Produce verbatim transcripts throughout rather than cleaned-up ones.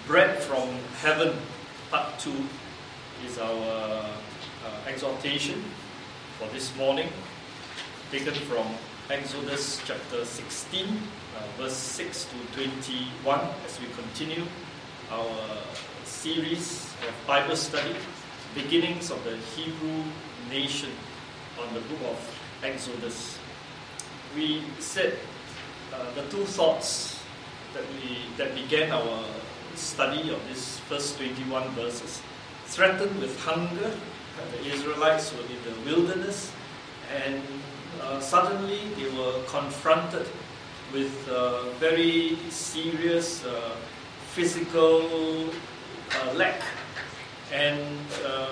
Bread from Heaven, part two, is our uh, exhortation for this morning, taken from Exodus chapter sixteen, uh, verse six to twenty-one, as we continue our series of Bible study, beginnings of the Hebrew nation on the book of Exodus. We said uh, the two thoughts that we that began our study of these first twenty-one verses. Threatened with hunger, the Israelites were in the wilderness, and uh, suddenly they were confronted with uh, very serious uh, physical uh, lack. And uh,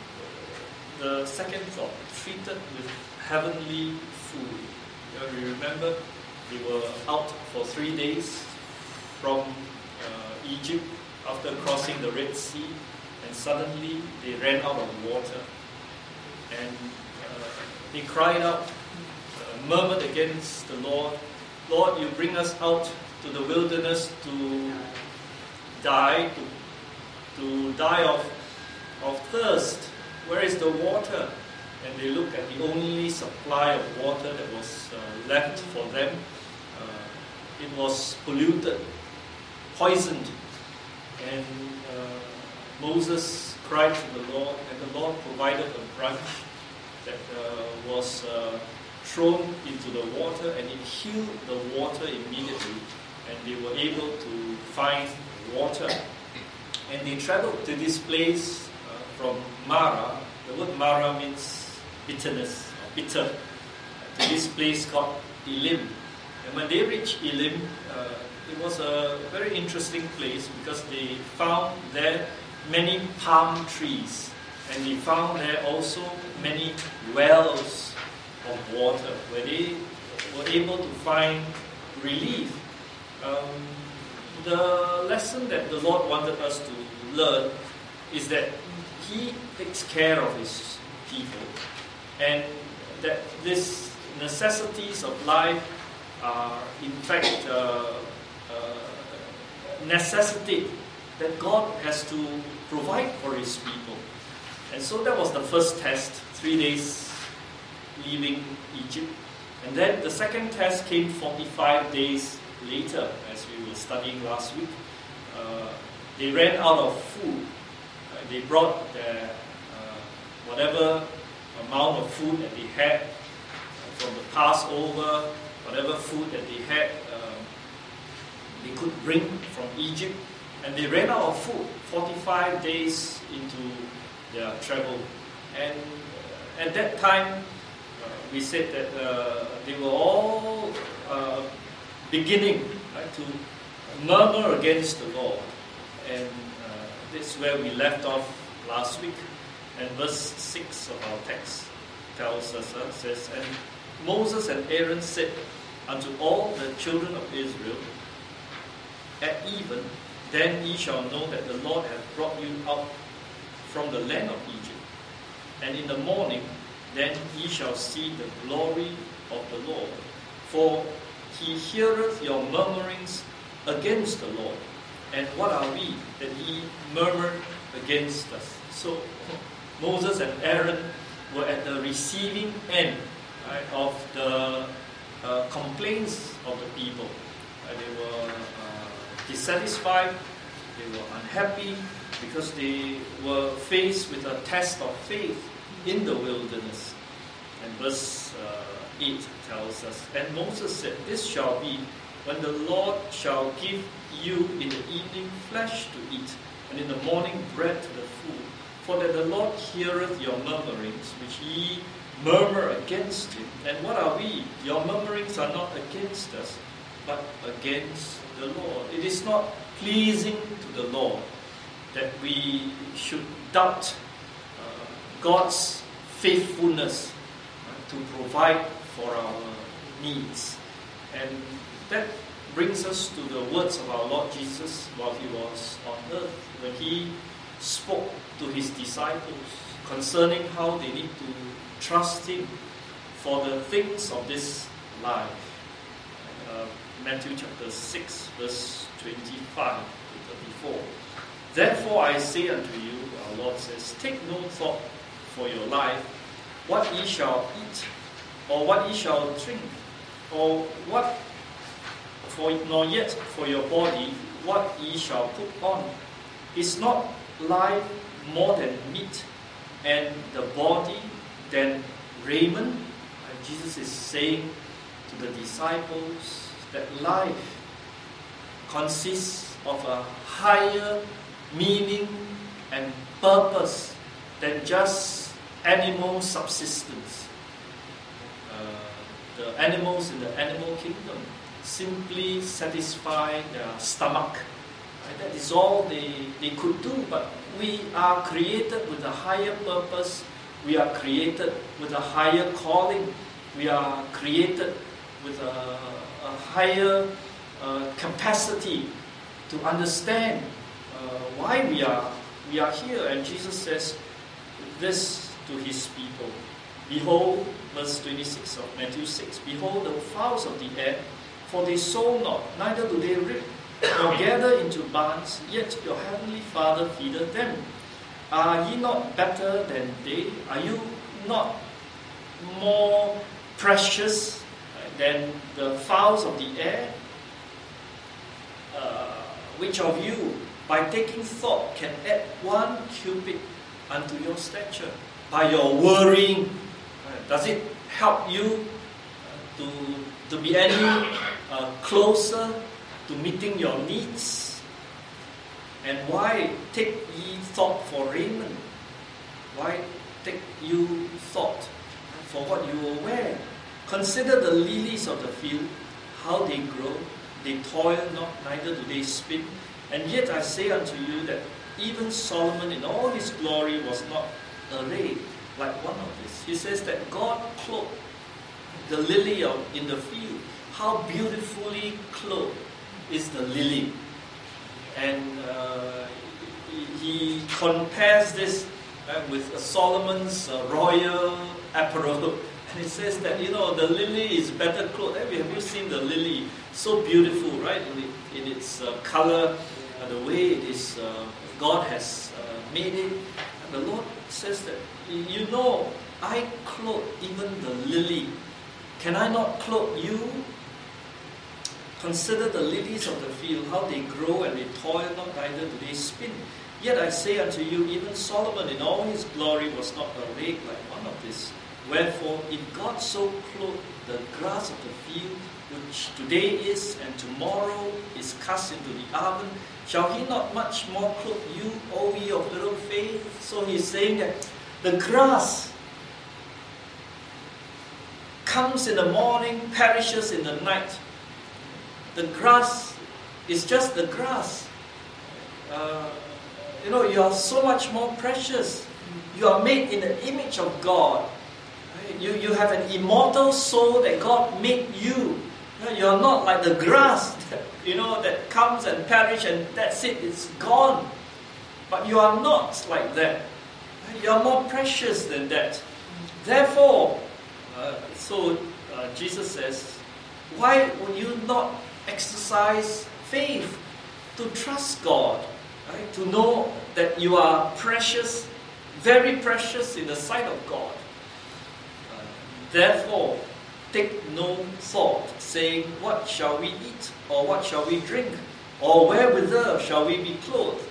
the second thought, treated with heavenly food. You know, we remember they were out for three days from uh, Egypt after crossing the Red Sea, and suddenly they ran out of water, and uh, they cried out, uh, murmured against the Lord. Lord, you bring us out to the wilderness to die, to, to die of, of thirst. Where is the water? And they look at the only supply of water that was uh, left for them. Uh, it was polluted, poisoned, and uh, Moses cried to the Lord, and the Lord provided a branch that uh, was uh, thrown into the water, and it healed the water immediately, and they were able to find water. And they traveled to this place uh, from Mara. The word Mara means bitterness, or bitter, to this place called Elim. And when they reached Elim, uh, it was a very interesting place because they found there many palm trees, and they found there also many wells of water where they were able to find relief. Um, the lesson that the Lord wanted us to learn is that He takes care of His people, and that these necessities of life are in fact uh, uh, necessity that God has to provide for His people. And so that was the first test, three days leaving Egypt. And then the second test came forty-five days later, as we were studying last week. Uh, they ran out of food. Uh, they brought their, uh, whatever amount of food that they had uh, from the Passover, whatever food that they had, uh, they could bring from Egypt. And they ran out of food forty-five days into their travel. And uh, at that time, uh, we said that uh, they were all uh, beginning right, to murmur against the Lord. And uh, that's where we left off last week. And verse six of our text tells us, uh, says, and Moses and Aaron said unto all the children of Israel, at even, then ye shall know that the Lord hath brought you out from the land of Egypt. And in the morning, then ye shall see the glory of the Lord. For He heareth your murmurings against the Lord. And what are we that ye murmur against us? So Moses and Aaron were at the receiving end right, of the uh, complaints of the people. Uh, they were dissatisfied, they were unhappy because they were faced with a test of faith in the wilderness. And verse uh, eight tells us, and Moses said, this shall be when the Lord shall give you in the evening flesh to eat, and in the morning bread to the food. For that the Lord heareth your murmurings, which ye murmur against Him. And what are we? Your murmurings are not against us, but against the Lord. It is not pleasing to the Lord that we should doubt uh, God's faithfulness uh, to provide for our needs. And that brings us to the words of our Lord Jesus while He was on earth, when He spoke to His disciples concerning how they need to trust Him for the things of this life. Uh, Matthew chapter six, verse twenty-five to thirty-four. Therefore I say unto you, our Lord says, take no thought for your life, what ye shall eat, or what ye shall drink, or what for nor yet for your body, what ye shall put on. Is not life more than meat, and the body than raiment? And Jesus is saying to the disciples that life consists of a higher meaning and purpose than just animal subsistence. Uh, the animals in the animal kingdom simply satisfy their stomach. Right? That is all they, they could do. But we are created with a higher purpose. We are created with a higher calling. We are created with a, a higher uh, capacity to understand uh, why we are we are here. And Jesus says this to his people. Behold, verse twenty-six of Matthew six, behold the fowls of the air, for they sow not, neither do they reap, nor gather into barns, yet your heavenly Father feedeth them. Are ye not better than they? Are you not more precious than the fowls of the air? Uh, which of you, by taking thought, can add one cubit unto your stature? By your worrying, uh, does it help you uh, to, to be any uh, closer to meeting your needs? And why take ye thought for raiment? Why take you thought for what you will wear? Consider the lilies of the field, how they grow. They toil not, neither do they spin. And yet I say unto you that even Solomon in all his glory was not arrayed like one of these. He says that God clothed the lily of, in the field. How beautifully clothed is the lily. And uh, he compares this uh, with uh, Solomon's uh, royal apparel. And it says that, you know, the lily is better clothed. Have you, have you seen the lily? So beautiful, right? In, it, in its uh, color, uh, the way it is, uh, God has uh, made it. And the Lord says that, you know, I clothe even the lily. Can I not clothe you? Consider the lilies of the field, how they grow, and they toil not, neither do they spin. Yet I say unto you, even Solomon in all his glory was not arrayed like one of these. Wherefore, if God so clothed the grass of the field, which today is and tomorrow is cast into the oven, shall he not much more clothe you, O ye of little faith? So he's saying that the grass comes in the morning, perishes in the night. The grass is just the grass. Uh, you know, you are so much more precious. You are made in the image of God. You, you have an immortal soul that God made you. You are not like the grass, that, you know, that comes and perishes and that's it, it's gone. But you are not like that. You are more precious than that. Therefore, uh, so uh, Jesus says, why would you not exercise faith to trust God, right? To know that you are precious, very precious in the sight of God. Uh, therefore, take no thought, saying, what shall we eat, or what shall we drink, or wherewithal shall we be clothed?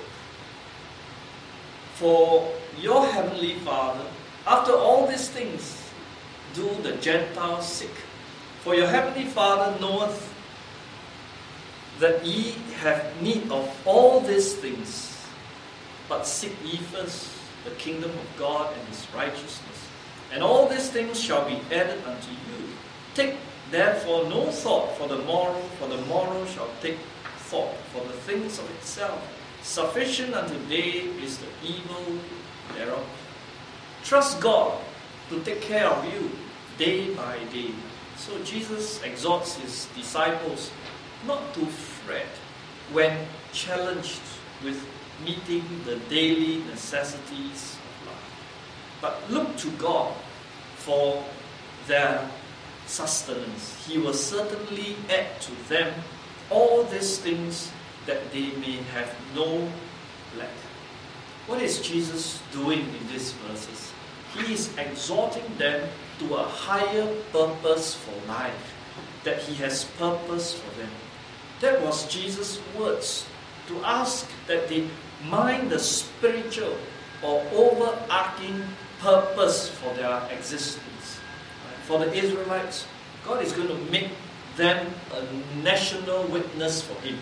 For your heavenly Father, after all these things, do the Gentiles seek. For your heavenly Father knoweth that ye have need of all these things, but seek ye first the kingdom of God and his righteousness, and all these things shall be added unto you. Take therefore no thought for the morrow, for the morrow shall take thought for the things of itself. Sufficient unto day is the evil thereof. Trust God to take care of you day by day. So Jesus exhorts his disciples not to fret when challenged with meeting the daily necessities of life, but look to God for their sustenance. He will certainly add to them all these things that they may have no lack. What is Jesus doing in these verses? He is exhorting them to a higher purpose for life, that He has purpose for them. That was Jesus' words, to ask that they mind the spiritual or overarching purpose for their existence. For the Israelites, God is going to make them a national witness for Him.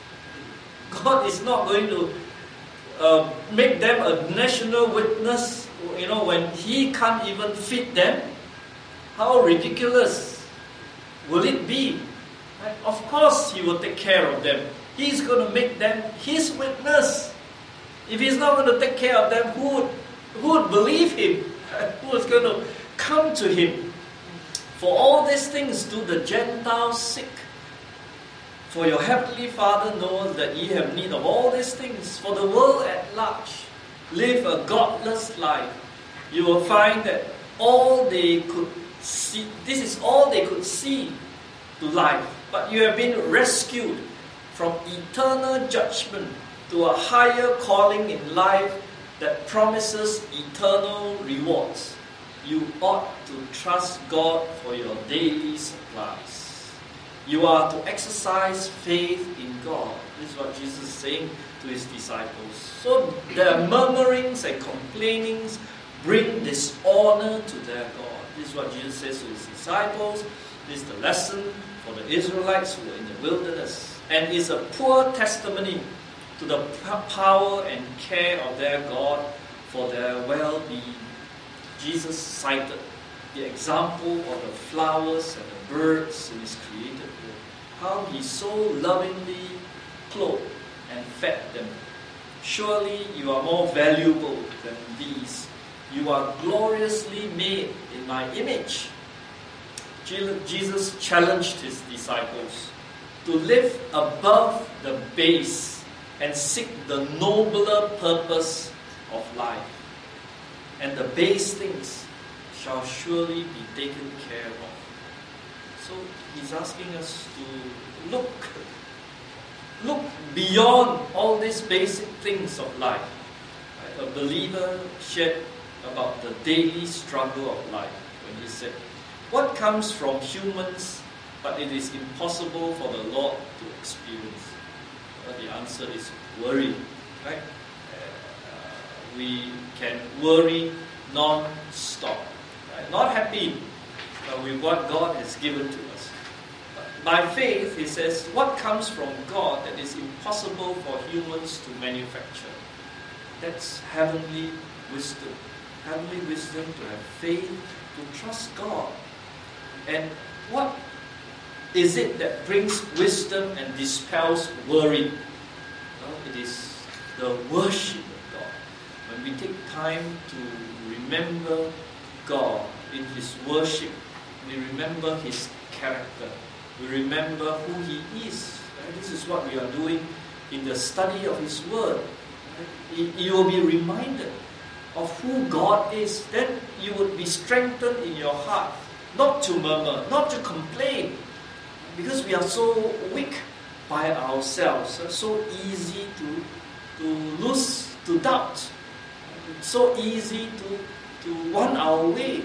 God is not going to uh, make them a national witness, you know, when He can't even feed them. How ridiculous will it be? Right? Of course He will take care of them. He's going to make them His witness. If He's not going to take care of them, who would, who would believe Him? Who is going to come to Him? For all these things do the Gentiles seek. For your heavenly Father knows that ye have need of all these things. For the world at large live a godless life. You will find that all they could see, this is all they could see to life. But you have been rescued from eternal judgment to a higher calling in life that promises eternal rewards. You ought to trust God for your daily supplies. You are to exercise faith in God. This is what Jesus is saying to His disciples. So their murmurings and complainings bring dishonor to their God. This is what Jesus says to His disciples. This is the lesson for the Israelites who were in the wilderness. And is a poor testimony to the power and care of their God for their well-being. Jesus cited the example of the flowers and the birds in His created world. How He so lovingly clothed and fed them. Surely you are more valuable than these. You are gloriously made in my image. Jesus challenged His disciples to live above the base and seek the nobler purpose of life. And the base things shall surely be taken care of. So He's asking us to look, look beyond all these basic things of life. Right? A believer shared about the daily struggle of life when he said, what comes from humans but it is impossible for the Lord to experience? Well, the answer is worry. Right? Uh, we can worry non-stop. Right? Not happy uh, with what God has given to us. By faith, he says, what comes from God that is impossible for humans to manufacture? That's heavenly wisdom. Heavenly wisdom to have faith, to trust God. And what is it that brings wisdom and dispels worry? Well, it is the worship of God. When we take time to remember God in His worship, we remember His character. We remember who He is. Right? This is what we are doing in the study of His Word. Right? You will be reminded of who God is. Then you would be strengthened in your heart, not to murmur, not to complain, because we are so weak by ourselves, so easy to, to lose, to doubt, so easy to, to want our way.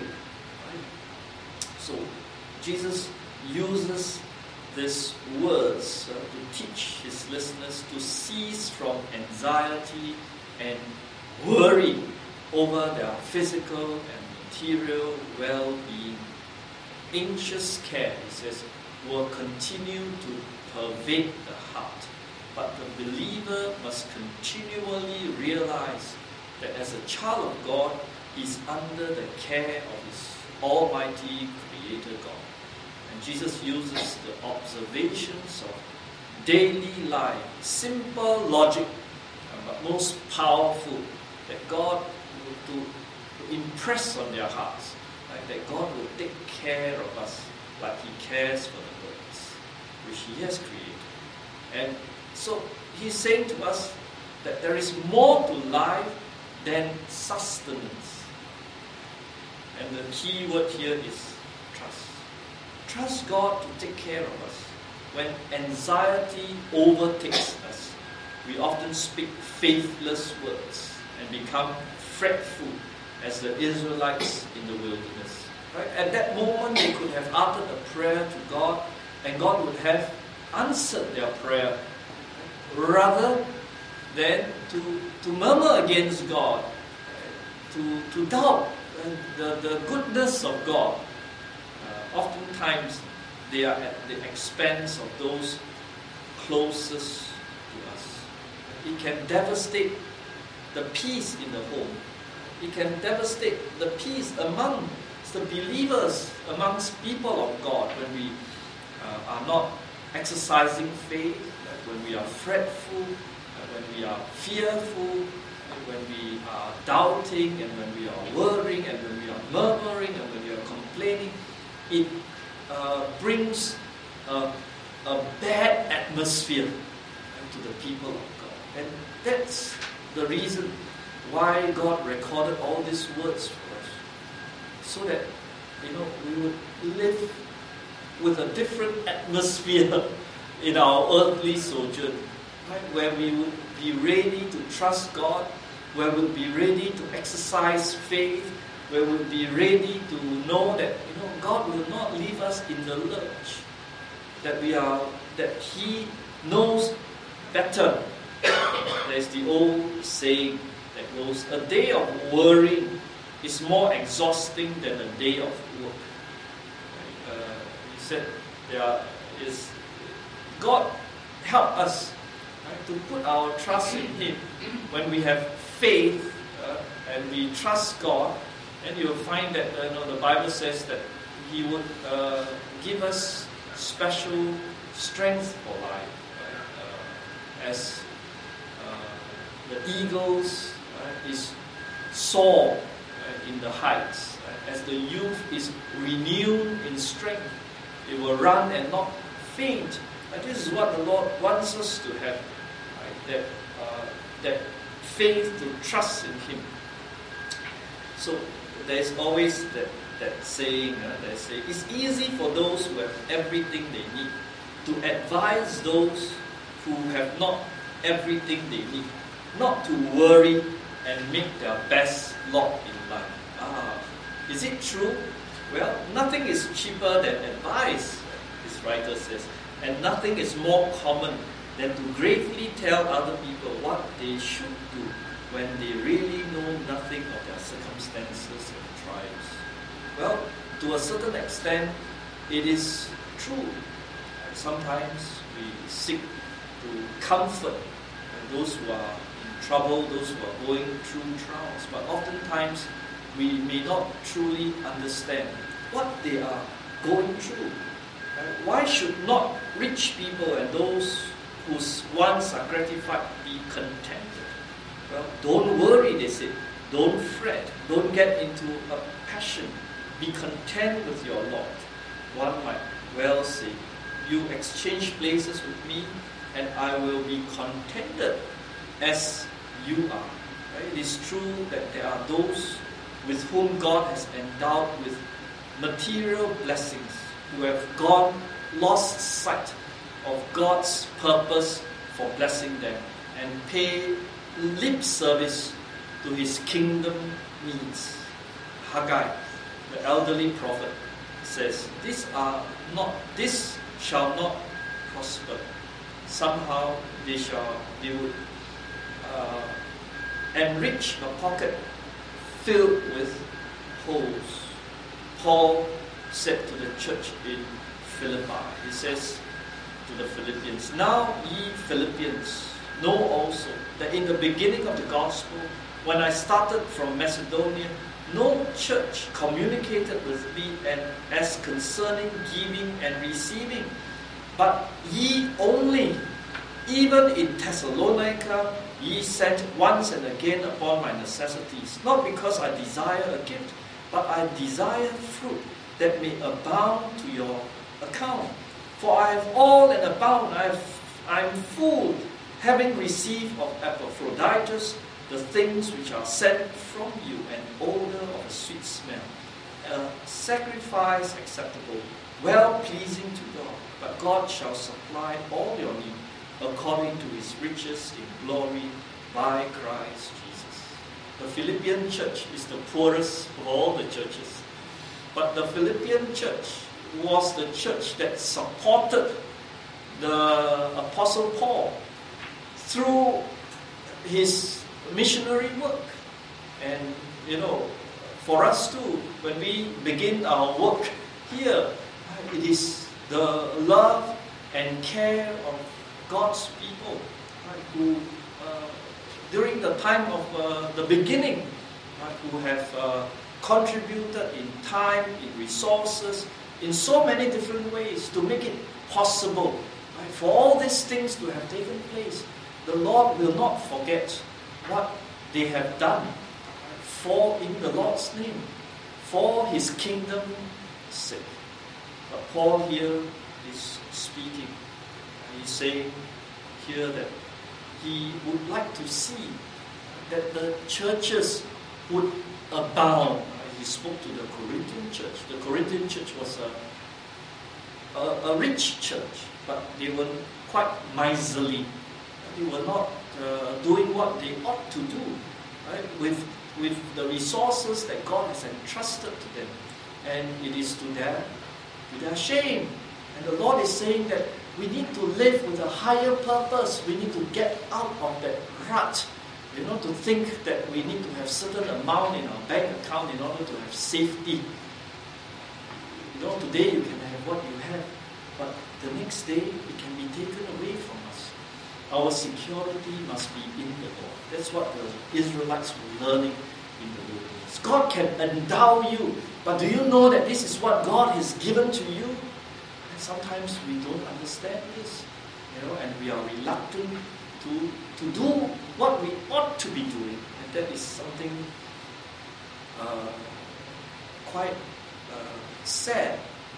So Jesus uses these words uh, to teach His listeners to cease from anxiety and worry over their physical and material well-being. Anxious care, he says, will continue to pervade the heart. But the believer must continually realize that as a child of God, he is under the care of his Almighty Creator God. And Jesus uses the observations of daily life, simple logic, but most powerful, that God will to, to impress on their hearts, right? That God will take care of us like He cares for the birds, which He has created. And so He's saying to us that there is more to life than sustenance. And the key word here is trust. Trust God to take care of us. when anxiety overtakes us, we often speak faithless words and become fretful as the Israelites in the wilderness. Right? At that moment, they could have uttered a prayer to God, and God would have answered their prayer, rather than to, to murmur against God, to, to doubt the, the goodness of God. Uh, oftentimes, they are at the expense of those closest to us. It can devastate the peace in the home. It can devastate the peace among the believers, amongst people of God, when we uh, are not exercising faith, uh, when we are fretful, uh, when we are fearful, uh, when we are doubting, and when we are worrying, and when we are murmuring, and when we are complaining. It uh, brings a, a bad atmosphere to the people of God. And that's the reason why God recorded all these words for us. So that, you know, we would live with a different atmosphere in our earthly sojourn, right? Where we would be ready to trust God, where we would be ready to exercise faith, where we would be ready to know that, you know, God will not leave us in the lurch, that we are, that He knows better. There's the old saying that goes, a day of worrying is more exhausting than a day of work. Uh, he said, there is God help us, right, to put our trust in Him. When we have faith uh, and we trust God, and you will find that uh, you know, the Bible says that He would uh, give us special strength for life, right? uh, as uh, the eagles uh, is soar uh, in the heights, uh, as the youth is renewed in strength, it will run and not faint. And this is what the Lord wants us to have, right? That uh, that faith to trust in Him. So there's always that that saying, uh, that say, it's easy for those who have everything they need to advise those who have not everything they need, not to worry and make their best lot in life. Ah, is it true? Well, nothing is cheaper than advice, this writer says, and nothing is more common than to gravely tell other people what they should do when they really know nothing of their circumstances and trials. Well, to a certain extent, it is true. Sometimes we seek to comfort those who are in trouble, those who are going through trials, but oftentimes we may not truly understand what they are going through. Why should not rich people and those whose wants are gratified be contented? Well, don't worry, they say. Don't fret. Don't get into a passion. Be content with your lot. One might well say, you exchange places with me, and I will be contented as you are. Right? It is true that there are those with whom God has endowed with material blessings who have gone lost sight of God's purpose for blessing them and pay lip service to His kingdom needs. Haggai, the elderly prophet, says, "These are not. This shall not prosper. Somehow they shall. They would uh, enrich a pocket filled with holes." Paul said to the church in Philippi, he says to the Philippians, "Now ye Philippians know also that in the beginning of the gospel, when I started from Macedonia, no church communicated with me and as concerning giving and receiving, but ye only, even in Thessalonica, ye sent once and again upon my necessities, not because I desire a gift, but I desire fruit that may abound to your account. For I have all and abound, I, have, I am full, having received of Epaphroditus the things which are sent from you, an odor of a sweet smell, a sacrifice acceptable, well-pleasing to God. But God shall supply all your need according to His riches in glory by Christ Jesus. The Philippian church is the poorest of all the churches. But the Philippian church was the church that supported the Apostle Paul through his missionary work. And, you know, for us too, when we begin our work here, it is the love and care of God's people, right, who, uh, during the time of uh, the beginning, right, who have uh, contributed in time, in resources, in so many different ways to make it possible, right, for all these things to have taken place. The Lord will not forget what they have done, right, for in the Lord's name, for His kingdom's sake. But Paul here is speaking. He's saying here that he would like to see that the churches would abound. He spoke to the Corinthian church. The Corinthian church was a, a, a rich church, but they were quite miserly. They were not uh, doing what they ought to do, right, with, with the resources that God has entrusted to them. And it is to their, to their shame. And the Lord is saying that we need to live with a higher purpose. We need to get out of that rut. You know, to think that we need to have certain amount in our bank account in order to have safety. You know, today you can have what you have, but the next day it can be taken away from us. Our security must be in the Lord. That's what the Israelites were learning in the wilderness. God can endow you, but do you know that this is what God has given to you? And sometimes we don't understand this, you know, and we are reluctant to, to do what we ought to be doing. And that is something uh, quite uh, sad.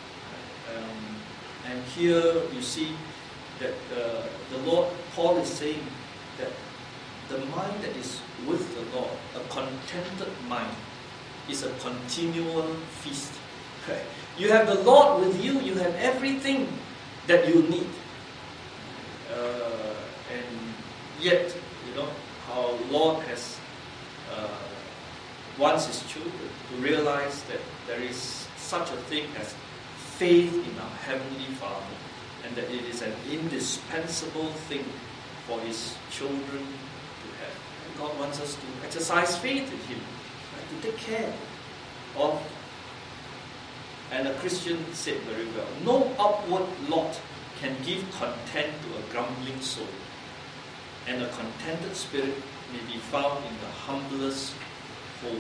Um, and here you see that uh, the Lord, Paul is saying that the mind that is with the Lord, a contented mind, is a continual feast. Right? You have the Lord with you, you have everything that you need. Uh, and yet, you know, our Lord has uh, wants His children to realize that there is such a thing as faith in our Heavenly Father, and that it is an indispensable thing for His children to have. And God wants us to exercise faith in Him, right, to take care of. And a Christian said very well, no outward lot can give content to a grumbling soul, and a contented spirit may be found in the humblest home.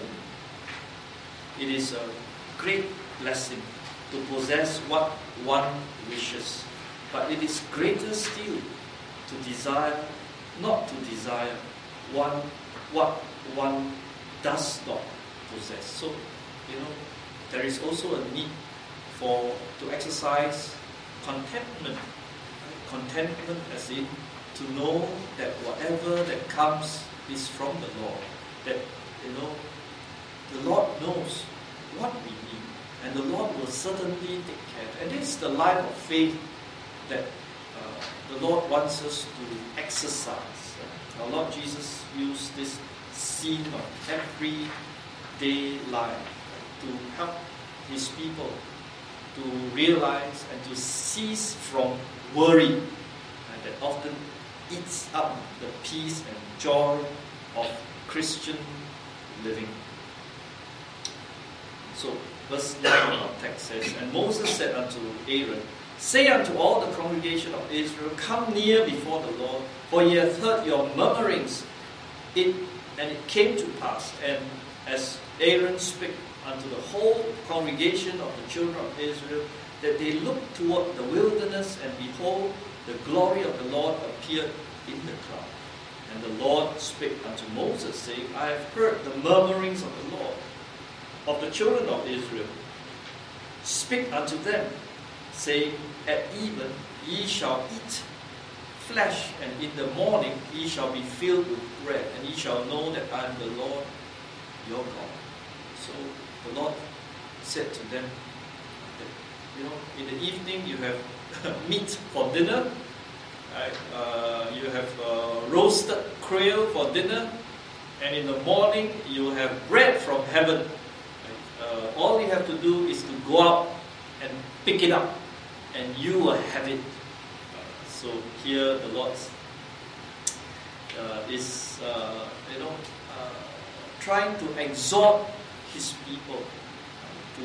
It is a great blessing to possess what one wishes, but it is greater still to desire, not to desire one what one does not possess. So, you know, there is also a need for to exercise contentment. Contentment as in to know that whatever that comes is from the Lord. That, you know, the Lord knows what we need, and the Lord will certainly take care. And this is the life of faith that uh, the Lord wants us to exercise. Our Lord Jesus used this scene of everyday life to help His people to realize and to cease from worry, and that often eats up the peace and joy of Christian living. So, verse nine of our text says, and Moses said unto Aaron, say unto all the congregation of Israel, come near before the Lord, for ye have heard your murmurings. It, and it came to pass, and as Aaron spake unto the whole congregation of the children of Israel, that they looked toward the wilderness, and behold, the glory of the Lord appeared in the cloud. And the Lord spake unto Moses, saying, I have heard the murmurings of the Lord, of the children of Israel. Speak unto them, saying, at even ye shall eat flesh, and in the morning ye shall be filled with bread, and ye shall know that I am the Lord your God. So the Lord said to them that you know, in the evening you have meat for dinner, right? Uh, you have uh, roasted quail for dinner, and in the morning you have bread from heaven. Right? Uh, all you have to do is to go out and pick it up, and you will have it. Uh, so here the Lord uh, is, uh, you know, uh, trying to exhort His people uh,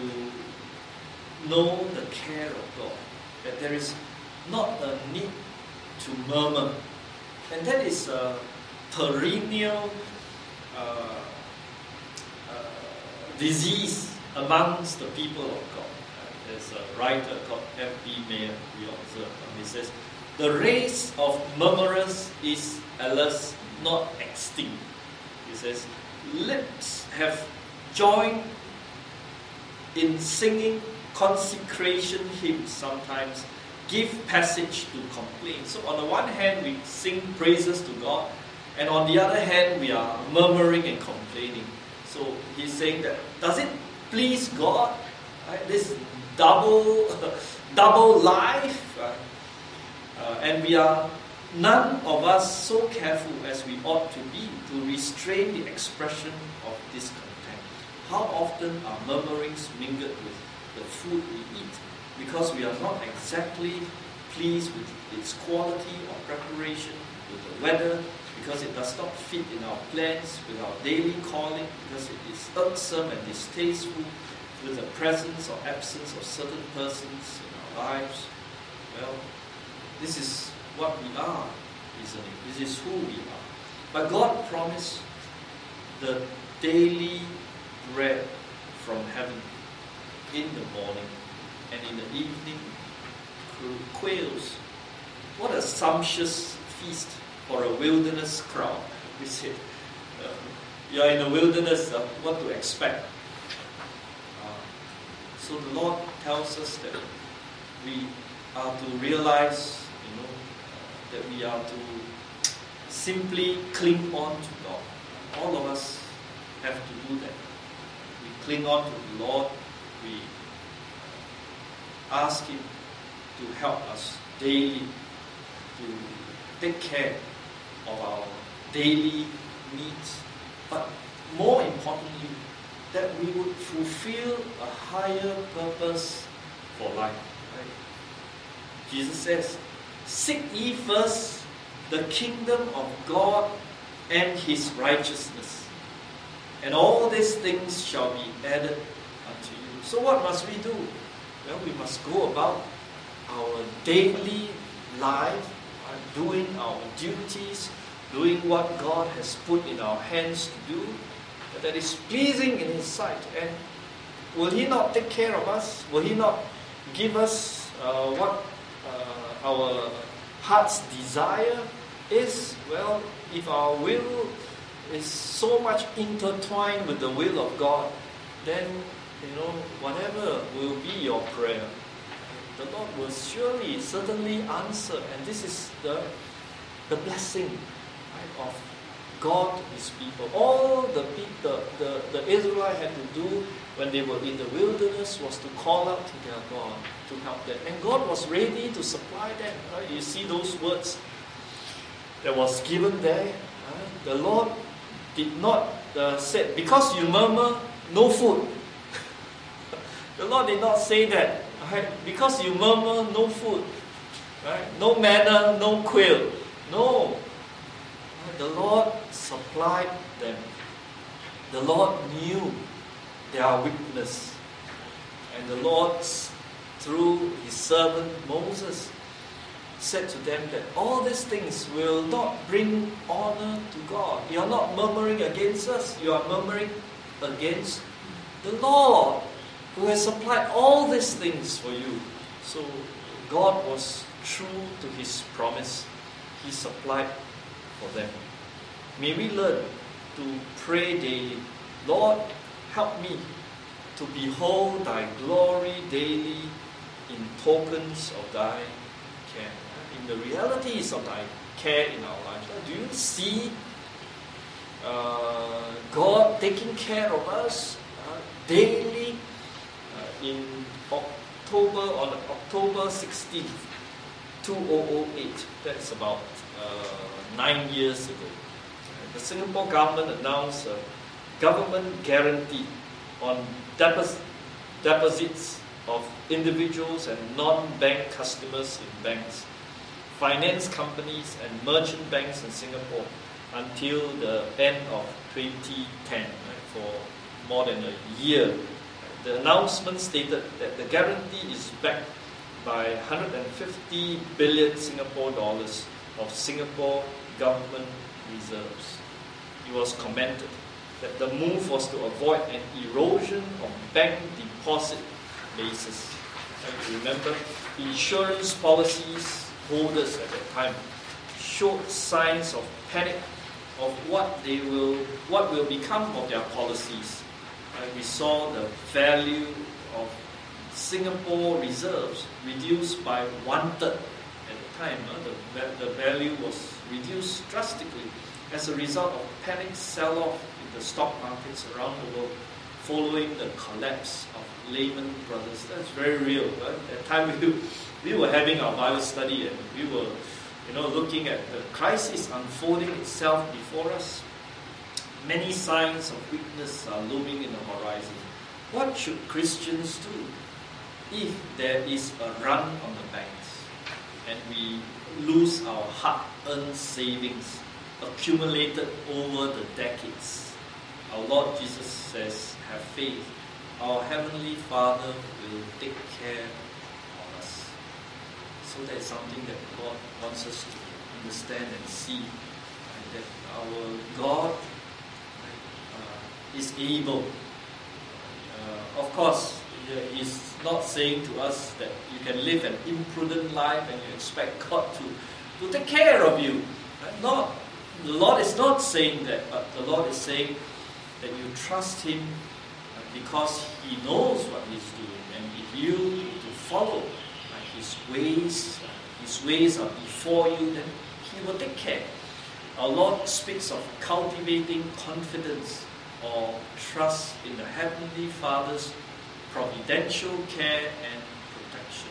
to know the care of God, that there is not a need to murmur, and that is a perennial uh, uh, disease amongst the people of God. Uh, there's a writer called F B Mayer, we observe, and he says, "The race of murmurers is, alas, not extinct." He says, "Lips have joined in singing consecration hymns, sometimes give passage to complain." So on the one hand, we sing praises to God, and on the other hand, we are murmuring and complaining. So he's saying that, does it please God? Right? This double, double life, right? uh, and we are none of us so careful as we ought to be to restrain the expression of discontent. How often are murmurings mingled with the food we eat, because we are not exactly pleased with its quality or preparation, with the weather, because it does not fit in our plans, with our daily calling, because it is irksome and distasteful, with the presence or absence of certain persons in our lives. Well, this is what we are, isn't it? This is who we are. But God promised the daily bread from heaven in the morning, and in the evening quails. What a sumptuous feast for a wilderness crowd. We said, uh, you are in the wilderness, uh, what to expect? Uh, so the Lord tells us that we are to realize, you know, uh, that we are to simply cling on to God. All of us have to do that. We cling on to the Lord. We ask Him to help us daily to take care of our daily needs, but more importantly, that we would fulfill a higher purpose for life. Right? Jesus says, "Seek ye first the kingdom of God and His righteousness, and all these things shall be added unto you." So what must we do? Well, we must go about our daily life, uh, doing our duties, doing what God has put in our hands to do, that is pleasing in His sight. And will He not take care of us? Will He not give us uh, what uh, our heart's desire is? Well, if our will is so much intertwined with the will of God, then, you know, whatever will be your prayer, the Lord will surely, certainly answer. And this is the, the blessing, right, of God to His people. All the, the, the, the Israelites had to do when they were in the wilderness was to call out to their God to help them. And God was ready to supply them. Right? You see those words that was given there. Right? The Lord did not uh, say, because you murmur, no food. The Lord did not say that. Right? Because you murmur, no food. Right? No manna, no quail. No. Right? The Lord supplied them. The Lord knew their weakness. And the Lord, through His servant Moses, said to them that all these things will not bring honor to God. You are not murmuring against us. You are murmuring against the Lord, who has supplied all these things for you. So God was true to His promise. He supplied for them. May we learn to pray daily, Lord, help me to behold Thy glory daily in tokens of Thy care, in the realities of Thy care in our lives. Do you see uh, God taking care of us uh, daily? In October on October sixteenth, two thousand eight. That's about uh, nine years ago. The Singapore government announced a government guarantee on depos- deposits of individuals and non-bank customers in banks, finance companies and merchant banks in Singapore until the end of twenty ten, right, for more than a year. The announcement stated that the guarantee is backed by one hundred fifty billion Singapore dollars of Singapore government reserves. It was commented that the move was to avoid an erosion of bank deposit basis. And you remember, insurance policies holders at that time showed signs of panic of what they will, what will become of their policies. And we saw the value of Singapore reserves reduced by one third at the time. Uh, the, the value was reduced drastically as a result of panic sell-off in the stock markets around the world following the collapse of Lehman Brothers. That's very real. Right? At that time we, we were having our Bible study and we were you know, looking at the crisis unfolding itself before us. Many signs of weakness are looming in the horizon. What should Christians do if there is a run on the banks and we lose our hard-earned savings accumulated over the decades? Our Lord Jesus says, have faith. Our Heavenly Father will take care of us. So that is something that God wants us to understand and see. And that our God uh, is able. Uh, of course, He's not saying to us that you can live an imprudent life and you expect God to, to take care of you. Right? Not, the Lord is not saying that, but the Lord is saying that you trust Him because He knows what He's doing. And if you to follow like His ways, His ways are before you, then He will take care. Our Lord speaks of cultivating confidence or trust in the Heavenly Father's providential care and protection.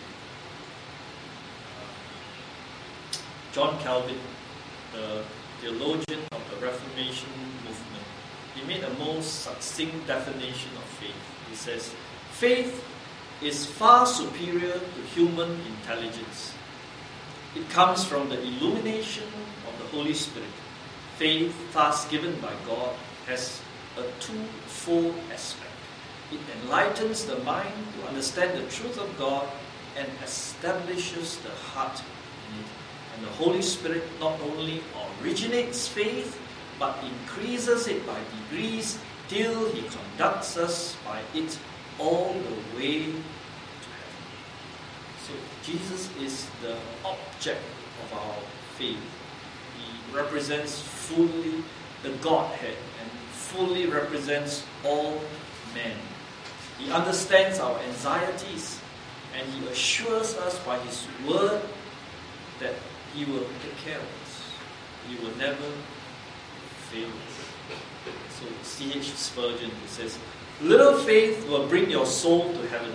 Uh, John Calvin, the theologian of the Reformation movement, he made a most succinct definition of faith. He says, faith is far superior to human intelligence. It comes from the illumination of the Holy Spirit. Faith, thus given by God, has a twofold aspect. It enlightens the mind to understand the truth of God and establishes the heart in it. And the Holy Spirit not only originates faith, but increases it by degrees till He conducts us by it all the way to heaven. So Jesus is the object of our faith. He represents fully the Godhead and fully represents all men. He understands our anxieties and He assures us by His word that He will take care of us. He will never fail us. So C H Spurgeon says, little faith will bring your soul to heaven.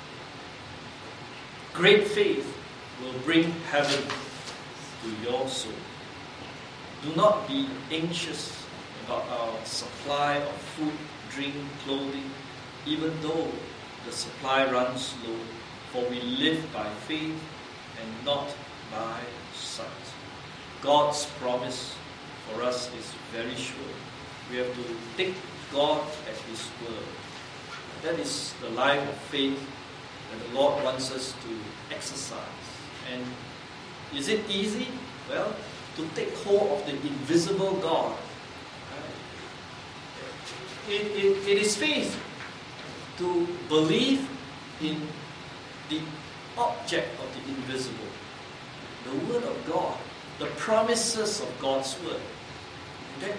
Great faith will bring heaven to your soul. Do not be anxious about our supply of food, drink, clothing, even though the supply runs low, for we live by faith and not by sight. God's promise for us is very sure. We have to take God at His word. That is the life of faith that the Lord wants us to exercise. And is it easy? Well, to take hold of the invisible God. It, it, it is faith to believe in the object of the invisible, the Word of God, the promises of God's Word. That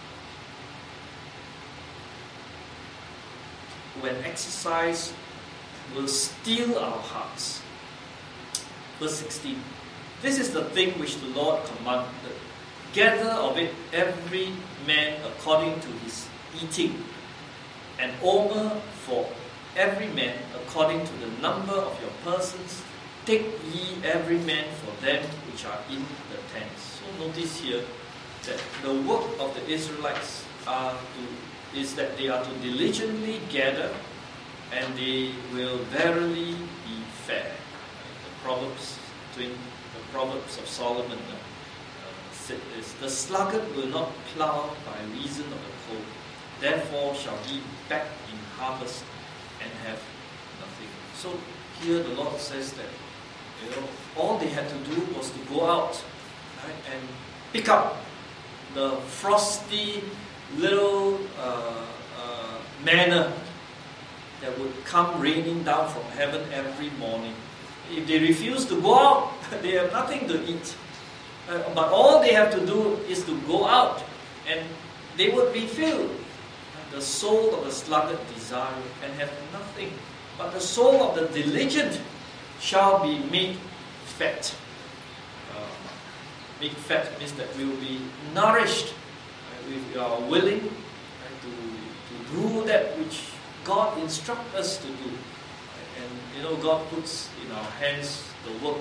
when exercised will steal our hearts. Verse sixteen. This is the thing which the Lord commanded. Gather of it every man according to his eating, an omer for every man according to the number of your persons. Take ye every man for them which are in the tents. So notice here that the work of the Israelites are to, is that they are to diligently gather, and they will verily be fed. The Proverbs, the Proverbs of Solomon uh, said this: the sluggard will not plow by reason of the cold. Therefore shall he back in harvest and have nothing. So here the Lord says that, you know, all they had to do was to go out, right, and pick up the frosty little uh, uh, manna that would come raining down from heaven every morning. If they refuse to go out, they have nothing to eat. Uh, but all they have to do is to go out, and they would be filled. The soul of the sluggard desire and have nothing, but the soul of the diligent shall be made fat. Uh, made fat means that we will be nourished. Right? We are willing, right, to, to do that which God instructs us to do. Right? And you know, God puts in our hands the work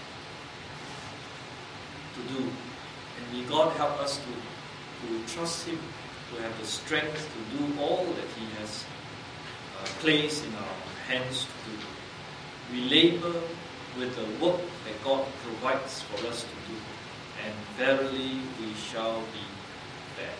to do. And may God help us to, to trust Him, to have the strength to do all that He has uh, placed in our hands to do. We labor with the work that God provides for us to do, and verily we shall be fed.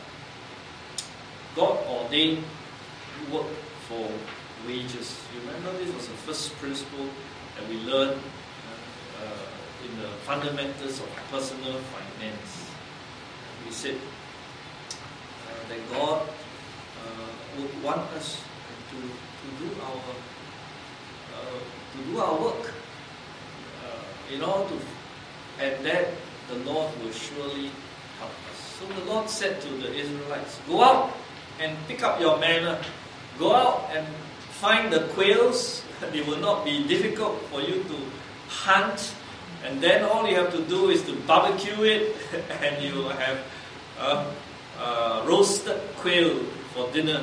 God ordained work for wages. You remember this was the first principle that we learned uh, uh, in the fundamentals of personal finance. We said uh, that God uh, would want us to, to do our uh, to do our work. Uh, in order to, and that the Lord will surely help us. So the Lord said to the Israelites, go out and pick up your manna. Go out and find the quails. It will not be difficult for you to hunt. And then all you have to do is to barbecue it, and you will have uh, uh, roasted quail for dinner.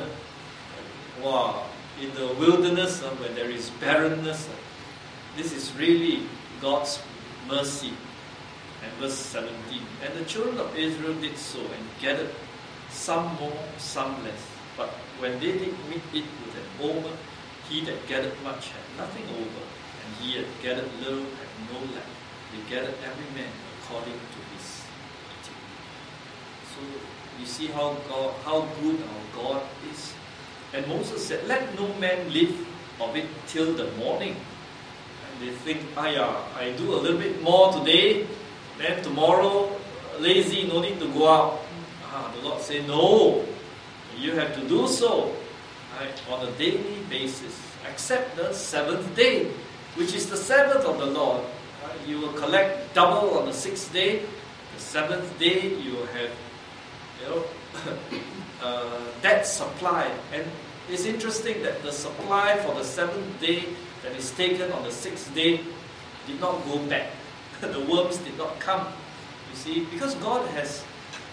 Wow! In the wilderness uh, where there is barrenness, uh, this is really God's mercy. And verse seventeen, and the children of Israel did so, and gathered some more, some less. But when they did meet it with an omer, he that gathered much had nothing over, and he that gathered little had no lack. They gathered every man according to his eating. So you see how God, how good our God is. And Moses said, let no man live of it till the morning. And they think, ah yeah, I do a little bit more today, then tomorrow, lazy, no need to go out. Ah, the Lord said, no, you have to do so, right, on a daily basis, except the seventh day, which is the Sabbath of the Lord. Right? You will collect double on the sixth day. The seventh day, you will have, you know, uh, that supply. And it's interesting that the supply for the seventh day that is taken on the sixth day did not go back. The worms did not come. You see, because God has,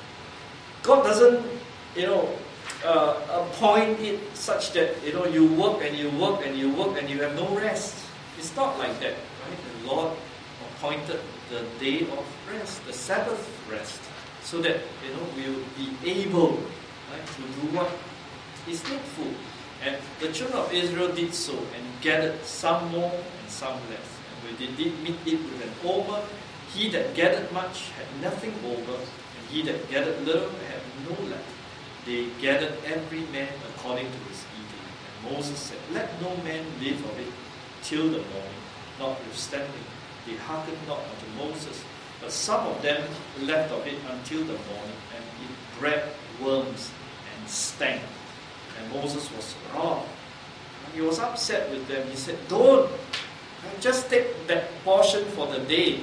God doesn't, you know, uh, appoint it such that, you know, you work and you work and you work and you have no rest. It's not like that, right? The Lord appointed the day of rest, the Sabbath rest, so that, you know, we will be able, right, to do what is needful. And the children of Israel did so, and gathered some more and some less. And when they did meet it with an omer, he that gathered much had nothing over, and he that gathered little had no lack. They gathered every man according to his eating. And Moses said, let no man live of it till the morning. Notwithstanding, they hearkened not unto Moses, but some of them left of it until the morning, and it bred worms and stank. And Moses was wroth. He was upset with them. He said, don't. Just take that portion for the day.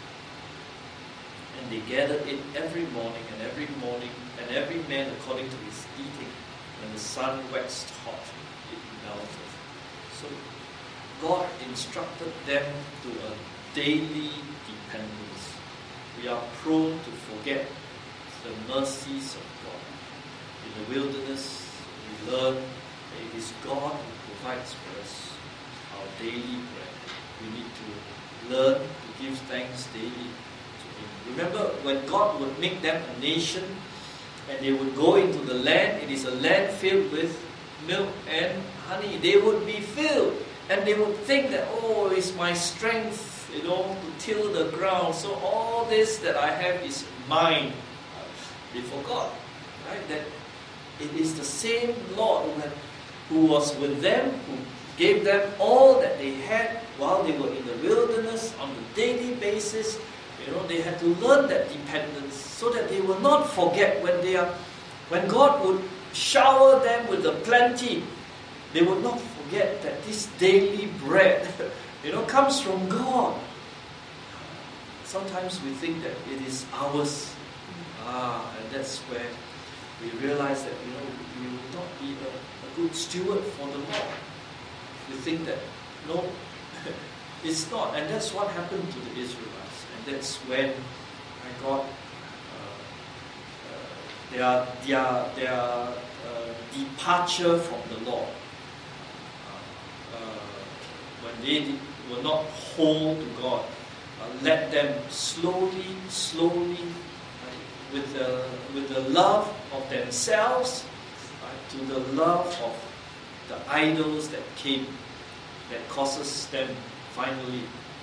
And they gathered it every morning and every morning, and every man according to his eating. When the sun waxed hot, it melted. So God instructed them to a daily dependence. We are prone to forget the mercies of God. In the wilderness, we learn that it is God who provides for us our daily bread. We need to learn to give thanks daily to Him. Remember, when God would make them a nation and they would go into the land, it is a land filled with milk and honey. They would be filled and they would think that, oh, it's my strength, you know, to till the ground. So all this that I have is mine. They forgot, right? That it is the same Lord who, had, who was with them, who gave them all that they had while they were in the wilderness on a daily basis. You know, they had to learn that dependence so that they will not forget when they are, when God would shower them with the plenty, they would not forget that this daily bread, you know, comes from God. Sometimes we think that it is ours. Ah, and that's where we realize that, you know, we will not be a, a good steward for the Lord. We think that, no, it's not. And that's what happened to the Israelites. And that's when I got uh, uh, their, their, their uh, departure from the Lord. Uh, uh, when they did, were not whole to God, uh, let them slowly, slowly, with the, with the love of themselves, right, to the love of the idols that came, that causes them finally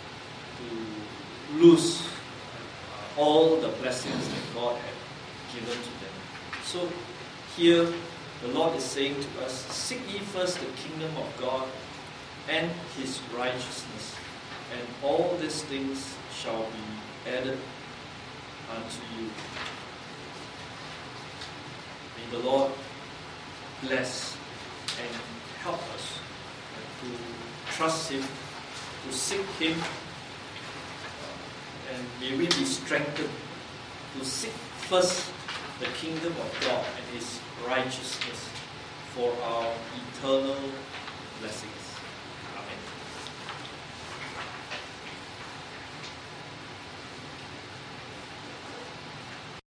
to lose uh, all the blessings that God had given to them. So here the Lord is saying to us, seek ye first the kingdom of God and His righteousness, and all these things shall be added unto you. May the Lord bless and help us to trust Him, to seek Him, and may we be strengthened to seek first the kingdom of God and His righteousness for our eternal blessings.